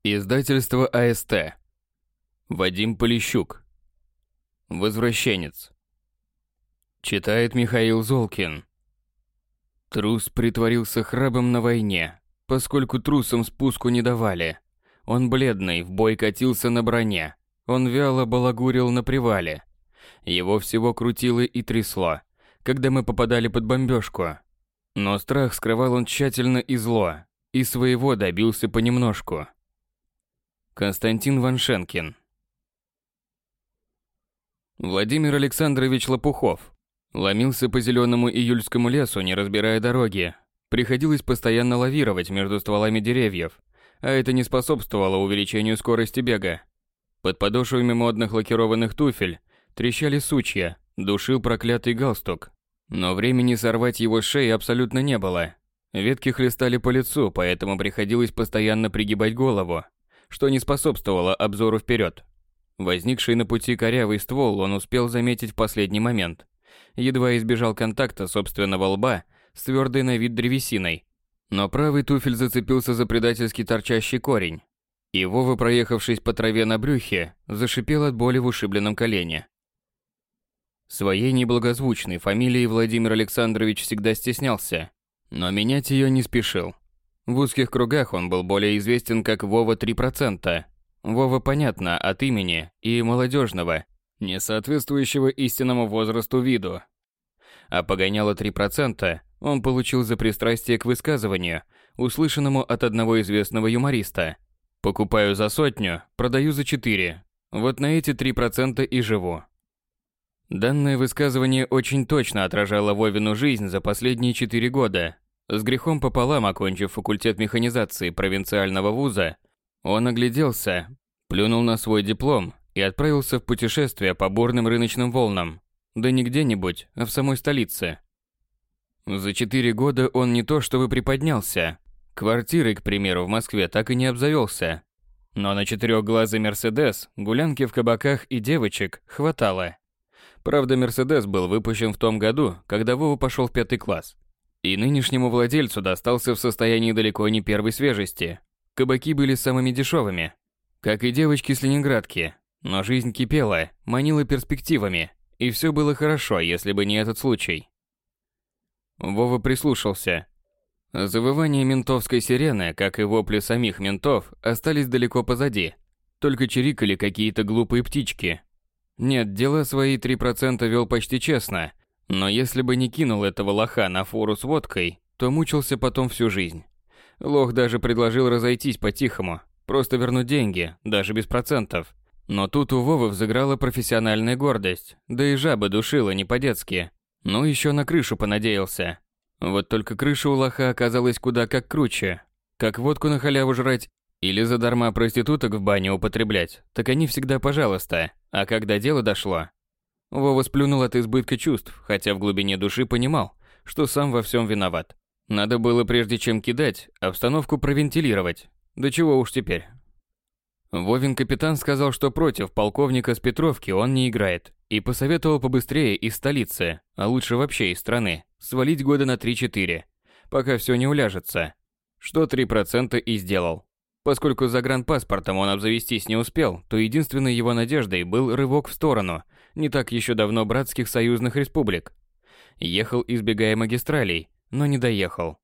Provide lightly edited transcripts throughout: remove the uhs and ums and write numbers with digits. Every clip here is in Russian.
Издательство АСТ. Вадим Полищук. Возвращенец. Читает Михаил Золкин. Трус притворился храбрым на войне, поскольку трусам спуску не давали. Он бледный, в бой катился на броне. Он вяло балагурил на привале. Его всего крутило и трясло, когда мы попадали под бомбежку. Но страх скрывал он тщательно и зло, и своего добился понемножку. Константин Ваншенкин. Владимир Александрович Лопухов ломился по зеленому июльскому лесу, не разбирая дороги. Приходилось постоянно лавировать между стволами деревьев, а это не способствовало увеличению скорости бега. Под подошвами модных лакированных туфель трещали сучья, душил проклятый галстук. Но времени сорвать его с шеи абсолютно не было. Ветки хлестали по лицу, поэтому приходилось постоянно пригибать голову, что не способствовало обзору вперед. Возникший на пути корявый ствол он успел заметить в последний момент. Едва избежал контакта собственного лба с твердой на вид древесиной. Но правый туфель зацепился за предательски торчащий корень. И Вова, проехавшись по траве на брюхе, зашипел от боли в ушибленном колене. Своей неблагозвучной фамилии Владимир Александрович всегда стеснялся, но менять ее не спешил. В узких кругах он был более известен как Вова 3%. Вова понятно от имени и молодежного, не соответствующего истинному возрасту виду. А погоняло 3% он получил за пристрастие к высказыванию, услышанному от одного известного юмориста. «Покупаю за 100, продаю за 4. Вот на эти 3% и живу». Данное высказывание очень точно отражало Вовину жизнь за последние 4 года. С грехом пополам окончив факультет механизации провинциального вуза, он огляделся, плюнул на свой диплом и отправился в путешествие по бурным рыночным волнам. Да не где-нибудь, а в самой столице. За 4 года он не то чтобы приподнялся. Квартирой, к примеру, в Москве так и не обзавелся. Но на четырехглазый Мерседес, гулянки в кабаках и девочек хватало. Правда, Мерседес был выпущен в том году, когда Вова пошел в 5 класс. И нынешнему владельцу достался в состоянии далеко не первой свежести. Кабаки были самыми дешевыми, как и девочки с Ленинградки. Но жизнь кипела, манила перспективами, и все было хорошо, если бы не этот случай. Вова прислушался. Завывание ментовской сирены, как и вопли самих ментов, остались далеко позади. Только чирикали какие-то глупые птички. Нет, дела свои 3% вел почти честно, но если бы не кинул этого лоха на фуру с водкой, то мучился потом всю жизнь. Лох даже предложил разойтись по-тихому, просто вернуть деньги, даже без процентов. Но тут у Вовы взыграла профессиональная гордость, да и жаба душила не по-детски. Ну еще на крышу понадеялся. Вот только крыша у лоха оказалась куда как круче. Как водку на халяву жрать или задарма проституток в бане употреблять, так они всегда пожалуйста. А когда дело дошло, Вова сплюнул от избытка чувств, хотя в глубине души понимал, что сам во всем виноват. Надо было, прежде чем кидать, обстановку провентилировать. Да чего уж теперь. Вовин капитан сказал, что против полковника с Петровки он не играет, и посоветовал побыстрее из столицы, а лучше вообще из страны, свалить года на 3-4, пока все не уляжется. Что 3% и сделал. Поскольку загранпаспортом он обзавестись не успел, то единственной его надеждой был рывок в сторону не так еще давно братских союзных республик. Ехал, избегая магистралей, но не доехал.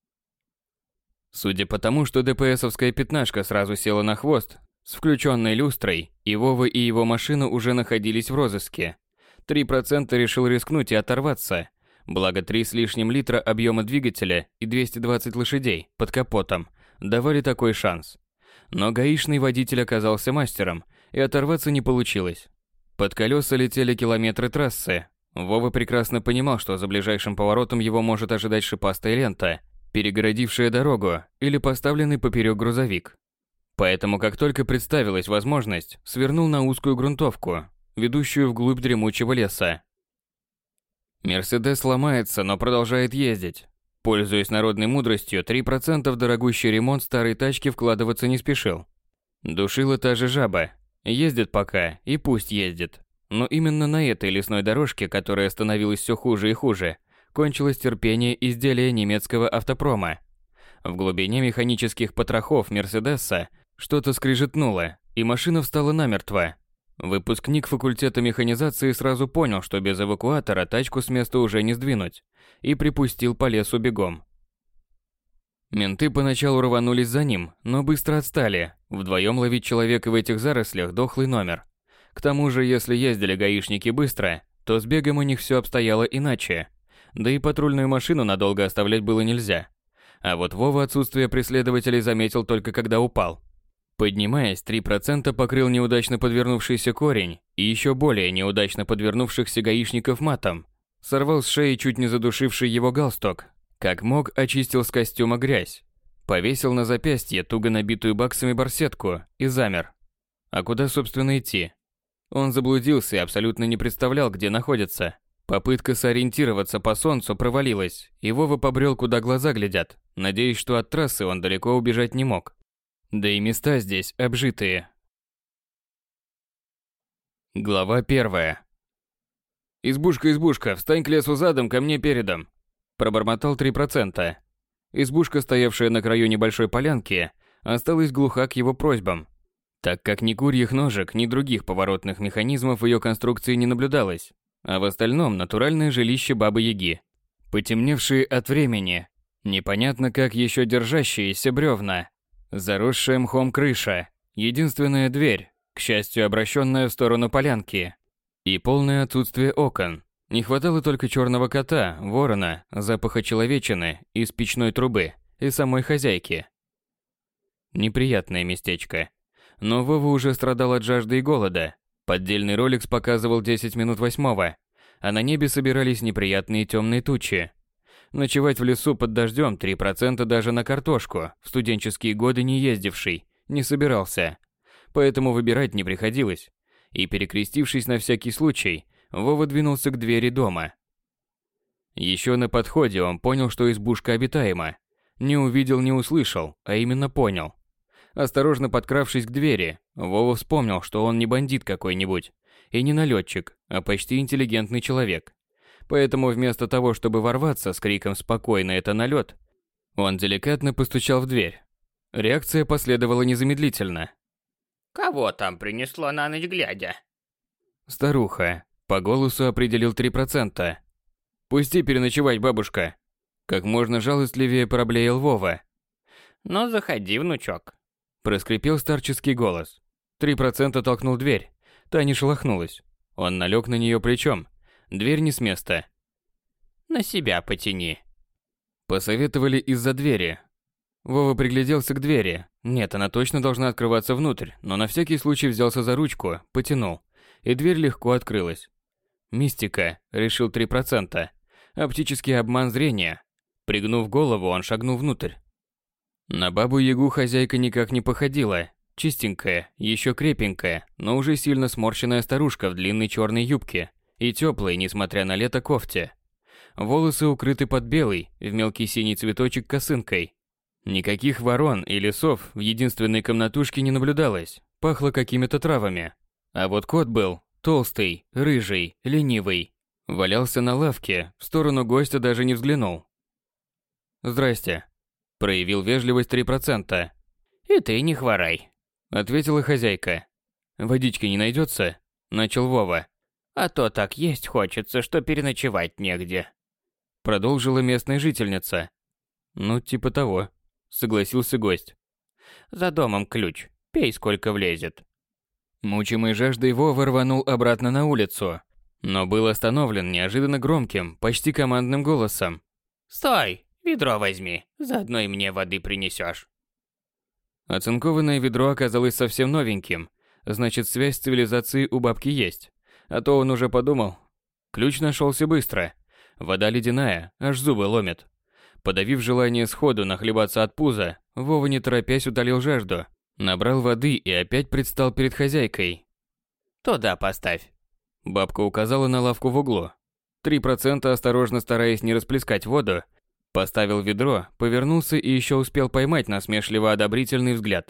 Судя по тому, что ДПСовская пятнашка сразу села на хвост с включенной люстрой, и Вова и его машина уже находились в розыске, 3% решил рискнуть и оторваться, благо 3 с лишним литра объема двигателя и 220 лошадей под капотом давали такой шанс. Но гаишный водитель оказался мастером, и оторваться не получилось. Под колеса летели километры трассы. Вова прекрасно понимал, что за ближайшим поворотом его может ожидать шипастая лента, перегородившая дорогу, или поставленный поперек грузовик. Поэтому, как только представилась возможность, свернул на узкую грунтовку, ведущую вглубь дремучего леса. Мерседес ломается, но продолжает ездить. Пользуясь народной мудростью, 3% в дорогущий ремонт старой тачки вкладываться не спешил. Душила та же жаба. Ездит пока, и пусть ездит. Но именно на этой лесной дорожке, которая становилась все хуже и хуже, кончилось терпение изделия немецкого автопрома. В глубине механических потрохов Мерседеса Что-то скрижетнуло, и машина встала намертво. Выпускник факультета механизации сразу понял, что без эвакуатора тачку с места уже не сдвинуть, и припустил по лесу бегом. Менты поначалу рванулись за ним, но быстро отстали. Вдвоем ловить человека в этих зарослях – дохлый номер. К тому же, если ездили гаишники быстро, то с бегом у них все обстояло иначе. Да и патрульную машину надолго оставлять было нельзя. А вот Вова отсутствие преследователей заметил только когда упал. Поднимаясь, 3% покрыл неудачно подвернувшийся корень и еще более неудачно подвернувшихся гаишников матом. Сорвал с шеи чуть не задушивший его галстук. Как мог, очистил с костюма грязь. Повесил на запястье туго набитую баксами барсетку и замер. А куда, собственно, идти? Он заблудился и абсолютно не представлял, где находится. Попытка сориентироваться по солнцу провалилась, и Вова побрел, куда глаза глядят, надеясь, что от трассы он далеко убежать не мог. Да и места здесь обжитые. Глава 1. «Избушка, избушка, встань к лесу задом, ко мне передом!» Пробормотал 3%. Избушка, стоявшая на краю небольшой полянки, осталась глуха к его просьбам, так как ни курьих ножек, ни других поворотных механизмов в ее конструкции не наблюдалось, а в остальном натуральное жилище Бабы-Яги. Потемневшие от времени, непонятно как еще держащиеся бревна, заросшая мхом крыша, единственная дверь, к счастью обращенная в сторону полянки, и полное отсутствие окон. Не хватало только черного кота, ворона, запаха человечины из печной трубы и самой хозяйки. Неприятное местечко. Но Вова уже страдал от жажды и голода. Поддельный роликс показывал 10 минут 8, а на небе собирались неприятные темные тучи. Ночевать в лесу под дождем 3% даже на картошку, в студенческие годы не ездивший, не собирался. Поэтому выбирать не приходилось. И перекрестившись на всякий случай, Вова двинулся к двери дома. Еще на подходе он понял, что избушка обитаема. Не увидел, не услышал, а именно понял. Осторожно подкравшись к двери, Вова вспомнил, что он не бандит какой-нибудь, и не налетчик, а почти интеллигентный человек. Поэтому вместо того, чтобы ворваться с криком «Спокойно, это налет», он деликатно постучал в дверь. Реакция последовала незамедлительно. «Кого там принесло на ночь глядя?» Старуха. По голосу определил 3%. «Пусти переночевать, бабушка!» Как можно жалостливее проблеял Вова. «Ну, заходи, внучок», проскрипел старческий голос. 3% толкнул дверь. Та не шелохнулась. Он налег на нее плечом. Дверь не с места. «На себя потяни», посоветовали из-за двери. Вова пригляделся к двери. Нет, она точно должна открываться внутрь, но на всякий случай взялся за ручку, потянул, и дверь легко открылась. Мистика, решил 3%. Оптический обман зрения. Пригнув голову, он шагнул внутрь. На Бабу-Ягу хозяйка никак не походила. Чистенькая, еще крепенькая, но уже сильно сморщенная старушка в длинной черной юбке и теплой, несмотря на лето, кофте. Волосы укрыты под белой, в мелкий синий цветочек косынкой. Никаких ворон и лисов в единственной комнатушке не наблюдалось, пахло какими-то травами. А вот кот был толстый, рыжий, ленивый. Валялся на лавке, в сторону гостя даже не взглянул. «Здрасте», – проявил вежливость 3%. «И ты не хворай», – ответила хозяйка. «Водички не найдется?» – начал Вова. «А то так есть хочется, что переночевать негде», – продолжила местная жительница. «Ну, типа того», – согласился гость. «За домом ключ, пей сколько влезет». Мучимый жаждой Вова рванул обратно на улицу, но был остановлен неожиданно громким, почти командным голосом. «Стой, ведро возьми, заодно и мне воды принесешь». Оцинкованное ведро оказалось совсем новеньким, значит, связь с цивилизацией у бабки есть. А то он уже подумал. Ключ нашелся быстро. Вода ледяная, аж зубы ломит. Подавив желание сходу нахлебаться от пуза, Вова не торопясь утолил жажду. Набрал воды и опять предстал перед хозяйкой. «Туда поставь». Бабка указала на лавку в углу. 3%, осторожно стараясь не расплескать воду, поставил ведро, повернулся и еще успел поймать насмешливо-одобрительный взгляд.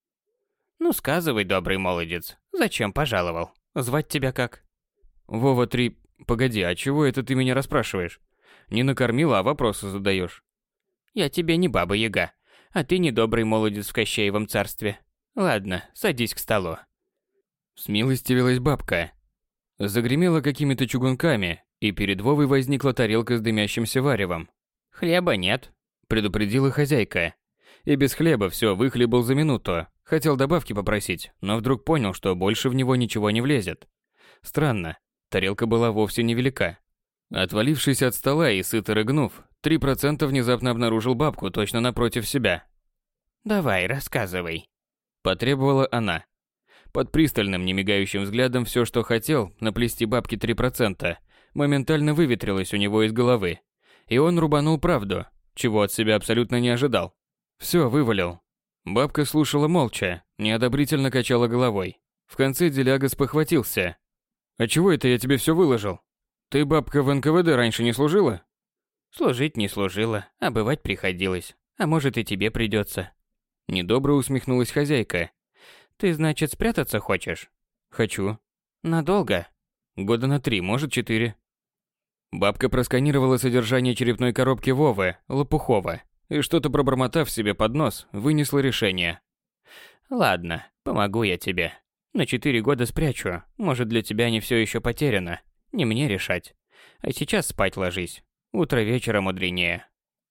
«Ну сказывай, добрый молодец, зачем пожаловал? Звать тебя как?» Вова 3... Погоди, а чего это ты меня расспрашиваешь? Не накормила, а вопросы задаешь. «Я тебе не Баба-Яга, а ты не добрый молодец в Кощеевом царстве. Ладно, садись к столу. Смилостивилась бабка. Загремела какими-то чугунками, и перед Вовой возникла тарелка с дымящимся варевом. Хлеба нет, Предупредила хозяйка. И без хлеба все выхлебал за минуту. Хотел добавки попросить, но вдруг понял, что больше в него ничего не влезет. Странно, тарелка была вовсе невелика. Отвалившись от стола и сыто рыгнув, 3% внезапно обнаружил бабку точно напротив себя. Давай, рассказывай. Потребовала она. Под пристальным, немигающим взглядом все, что хотел, наплести бабке 3%, моментально выветрилось у него из головы. И он рубанул правду, чего от себя абсолютно не ожидал. Все вывалил. Бабка слушала молча, неодобрительно качала головой. В конце деляга спохватился. «А чего это я тебе все выложил? Ты, бабка, в НКВД раньше не служила?» Служить не служила, а бывать приходилось. А может и тебе придется. Недобро усмехнулась хозяйка. Ты, значит, спрятаться хочешь? «Хочу». Надолго? Года на 3, может 4. Бабка просканировала содержание черепной коробки Вовы, Лопухова, и что-то пробормотав себе под нос, вынесла решение. Ладно, помогу я тебе. На 4 года спрячу, может для тебя не все еще потеряно. Не мне решать. А сейчас спать ложись. Утро вечера мудренее.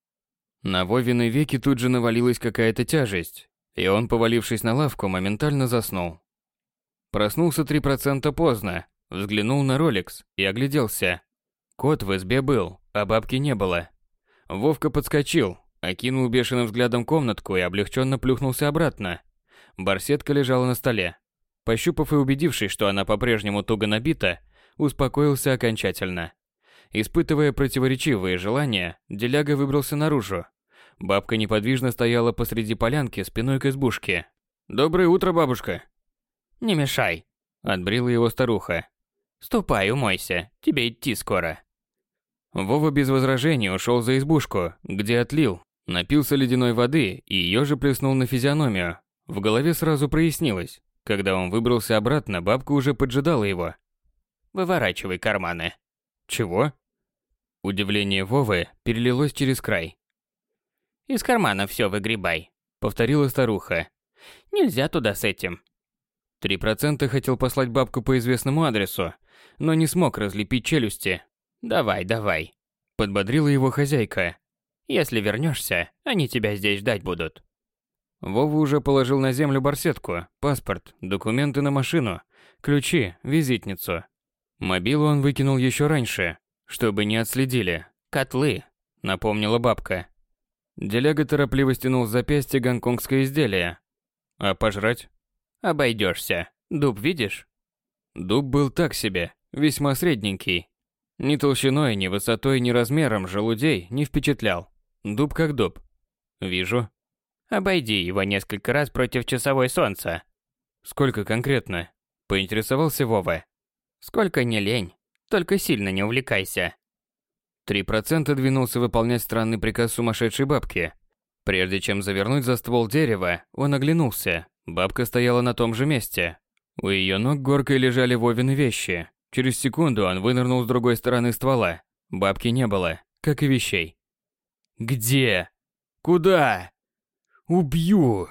На Вовины веки тут же навалилась какая-то тяжесть, и он, повалившись на лавку, моментально заснул. Проснулся 3% поздно, взглянул на Ролекс и огляделся. Кот в избе был, а бабки не было. Вовка подскочил, окинул бешеным взглядом комнатку и облегченно плюхнулся обратно. Барсетка лежала на столе. Пощупав и убедившись, что она по-прежнему туго набита, успокоился окончательно. Испытывая противоречивые желания, деляга выбрался наружу. Бабка неподвижно стояла посреди полянки спиной к избушке. «Доброе утро, бабушка!» Не мешай. Отбрила его старуха. Ступай, умойся, тебе идти скоро. Вова без возражений ушел за избушку, где отлил, напился ледяной воды и ее же плеснул на физиономию. В голове сразу прояснилось. Когда он выбрался обратно, бабка уже поджидала его. Выворачивай карманы. «Чего?» Удивление Вовы перелилось через край. Из кармана все выгребай, Повторила старуха. Нельзя туда с этим. 3% хотел послать бабку по известному адресу, но не смог разлепить челюсти. Давай, давай. Подбодрила его хозяйка. Если вернешься, они тебя здесь ждать будут. Вова уже положил на землю барсетку, паспорт, документы на машину, ключи, визитницу. Мобилу он выкинул еще раньше, чтобы не отследили. Котлы, Напомнила бабка. Деляга торопливо стянул с запястья гонконгское изделие. А пожрать? Обойдешься. Дуб видишь? Дуб был так себе, весьма средненький. Ни толщиной, ни высотой, ни размером желудей не впечатлял. Дуб как дуб. Вижу. Обойди его несколько раз против часовой солнца. Сколько конкретно? Поинтересовался Вова. Сколько не лень. Только сильно не увлекайся. 3% двинулся выполнять странный приказ сумасшедшей бабки. Прежде чем завернуть за ствол дерева, он оглянулся. Бабка стояла на том же месте. У ее ног горкой лежали Вовины вещи. Через секунду он вынырнул с другой стороны ствола. Бабки не было, как и вещей. «Где? Куда? Убью!»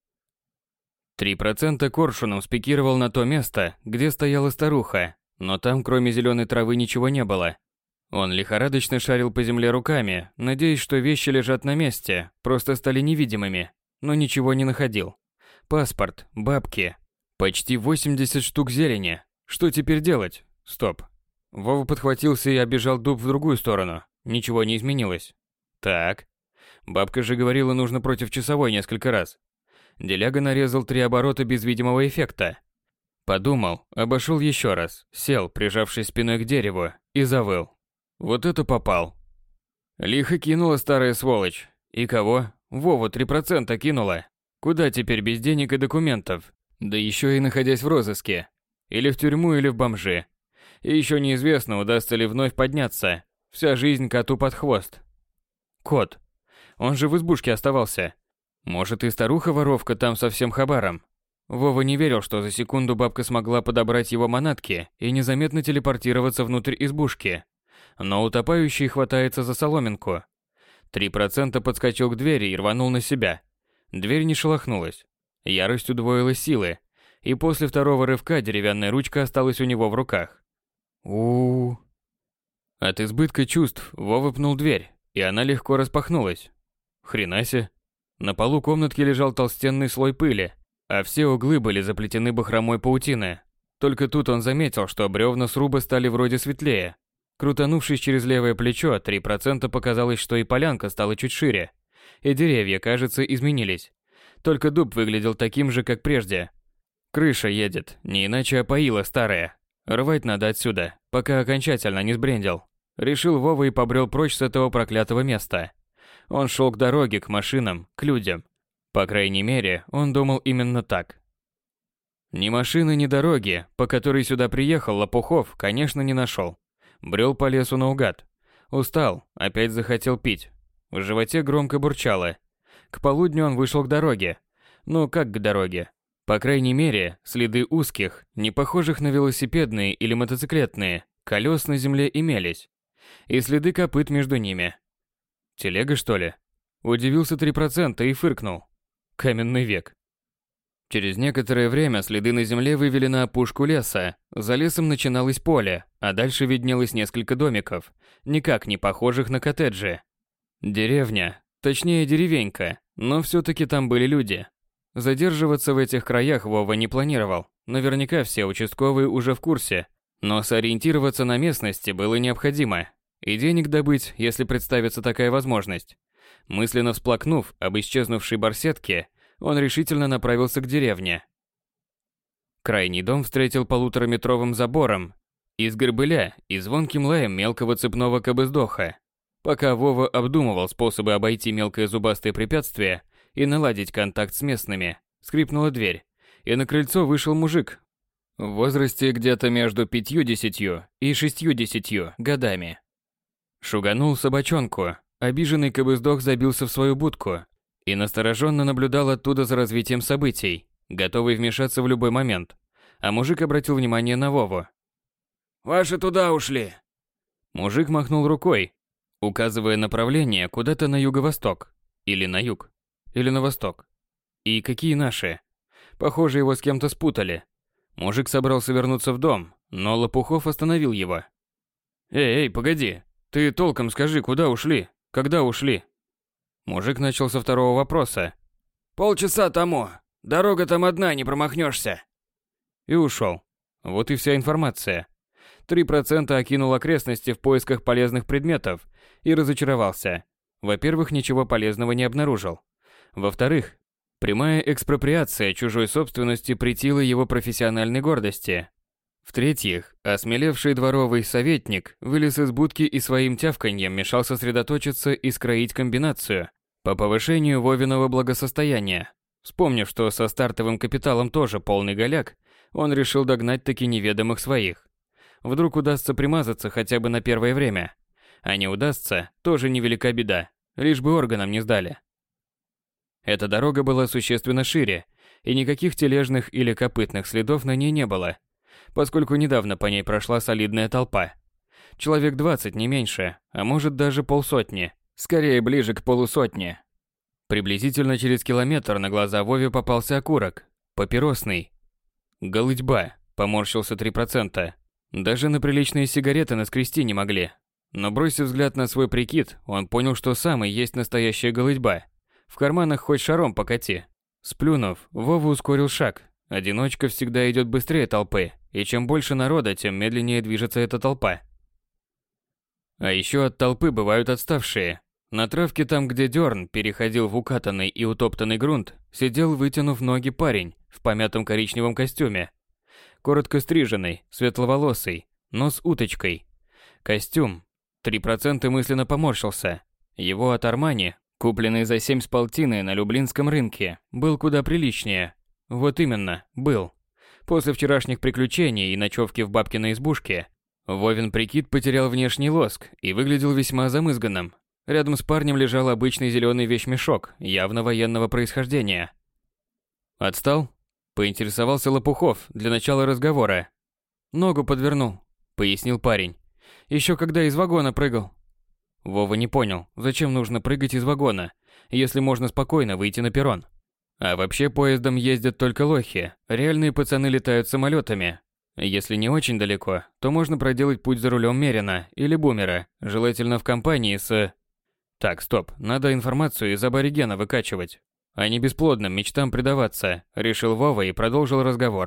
3% коршуном спикировал на то место, где стояла старуха, но там кроме зеленой травы ничего не было. Он лихорадочно шарил по земле руками, надеясь, что вещи лежат на месте, просто стали невидимыми, но ничего не находил. Паспорт, бабки, почти 80 штук зелени. Что теперь делать? Стоп. Вова подхватился и обежал дуб в другую сторону. Ничего не изменилось. Так. Бабка же говорила, нужно против часовой несколько раз. Деляга нарезал 3 оборота без видимого эффекта. Подумал, обошел еще раз, сел, прижавшись спиной к дереву, и завыл. Вот это попал. Лихо кинула старая сволочь. И кого? Вову 3% кинула. Куда теперь без денег и документов? Да еще и находясь в розыске. Или в тюрьму, или в бомжи. И еще неизвестно, удастся ли вновь подняться. Вся жизнь коту под хвост. Кот. Он же в избушке оставался. Может, и старуха-воровка там со всем хабаром. Вова не верил, что за секунду бабка смогла подобрать его манатки и незаметно телепортироваться внутрь избушки. Но утопающий хватается за соломинку. 3% подскочил к двери и рванул на себя. Дверь не шелохнулась. Ярость удвоила силы, и после второго рывка деревянная ручка осталась у него в руках. у От избытка чувств Вова пнул дверь, и она легко распахнулась. Хренасе. На полу комнатки лежал толстенный слой пыли, а все углы были заплетены бахромой паутины. Только тут он заметил, что бревна сруба стали вроде светлее. Крутанувшись через левое плечо, 3% показалось, что и полянка стала чуть шире. И деревья, кажется, изменились. Только дуб выглядел таким же, как прежде. Крыша едет, не иначе опоила старая. Рвать надо отсюда, пока окончательно не сбрендил. Решил Вова и побрел прочь с этого проклятого места. Он шел к дороге, к машинам, к людям. По крайней мере, он думал именно так. Ни машины, ни дороги, по которой сюда приехал Лопухов, конечно, не нашел. Брел по лесу наугад. Устал, опять захотел пить. В животе громко бурчало. К полудню он вышел к дороге. Ну, как к дороге? По крайней мере, следы узких, не похожих на велосипедные или мотоциклетные, колес на земле имелись. И следы копыт между ними. Телега, что ли? Удивился 3% и фыркнул. Каменный век. Через некоторое время следы на земле вывели на опушку леса. За лесом начиналось поле, а дальше виднелось несколько домиков, никак не похожих на коттеджи. Деревня, точнее деревенька, но все-таки там были люди. Задерживаться в этих краях Вова не планировал. Наверняка все участковые уже в курсе, но сориентироваться на местности было необходимо. И денег добыть, если представится такая возможность. Мысленно всплакнув об исчезнувшей барсетке, он решительно направился к деревне. Крайний дом встретил полутораметровым забором из горбыля и звонким лаем мелкого цепного кобыздоха. Пока Вова обдумывал способы обойти мелкое зубастое препятствие и наладить контакт с местными, скрипнула дверь, и на крыльцо вышел мужик в возрасте где-то между 50 и 60 годами. Шуганул собачонку, обиженный кобыздох забился в свою будку и настороженно наблюдал оттуда за развитием событий, готовый вмешаться в любой момент. А мужик обратил внимание на Вову. «Ваши туда ушли!» Мужик махнул рукой, указывая направление куда-то на юго-восток. Или на юг. Или на восток. И какие наши? Похоже, его с кем-то спутали. Мужик собрался вернуться в дом, но Лопухов остановил его. «Эй, погоди! Ты толком скажи, куда ушли? Когда ушли?» Мужик начал со второго вопроса. «Полчаса тому. Дорога там одна, не промахнешься». И ушел. Вот и вся информация. 3% окинул окрестности в поисках полезных предметов и разочаровался. Во-первых, ничего полезного не обнаружил. Во-вторых, прямая экспроприация чужой собственности претила его профессиональной гордости. В-третьих, осмелевший дворовый советник вылез из будки и своим тявканьем мешал сосредоточиться и скроить комбинацию по повышению Вовиного благосостояния. Вспомнив, что со стартовым капиталом тоже полный голяк, он решил догнать таки неведомых своих. Вдруг удастся примазаться хотя бы на первое время. А не удастся, тоже невелика беда, лишь бы органам не сдали. Эта дорога была существенно шире, и никаких тележных или копытных следов на ней не было, поскольку недавно по ней прошла солидная толпа. Человек 20, не меньше, а может даже полсотни, скорее ближе к полусотне. Приблизительно через километр на глаза Вове попался окурок, папиросный. «Голытьба», поморщился 3%. Даже на приличные сигареты наскрести не могли. Но бросив взгляд на свой прикид, он понял, что сам и есть настоящая голытьба. В карманах хоть шаром покати. Сплюнув, Вова ускорил шаг. Одиночка всегда идет быстрее толпы, и чем больше народа, тем медленнее движется эта толпа. А еще от толпы бывают отставшие. На травке там, где дерн переходил в укатанный и утоптанный грунт, сидел, вытянув ноги, парень в помятом коричневом костюме. Коротко стриженный, светловолосый, но с уточкой. Костюм. 3% мысленно поморщился. Его от Армани, купленный за 7,5 на Люблинском рынке, был куда приличнее. Вот именно, был. После вчерашних приключений и ночевки в бабкиной избушке, Вовин прикид потерял внешний лоск и выглядел весьма замызганным. Рядом с парнем лежал обычный зеленый вещмешок, явно военного происхождения. «Отстал?» – поинтересовался Лопухов для начала разговора. «Ногу подвернул», – пояснил парень. «Еще когда из вагона прыгал». Вова не понял, зачем нужно прыгать из вагона, если можно спокойно выйти на перрон. А вообще поездом ездят только лохи, реальные пацаны летают самолетами. Если не очень далеко, то можно проделать путь за рулем Мерина или Бумера, желательно в компании с... Так, стоп, надо информацию из аборигена выкачивать. А не бесплодным мечтам предаваться, решил Вова и продолжил разговор.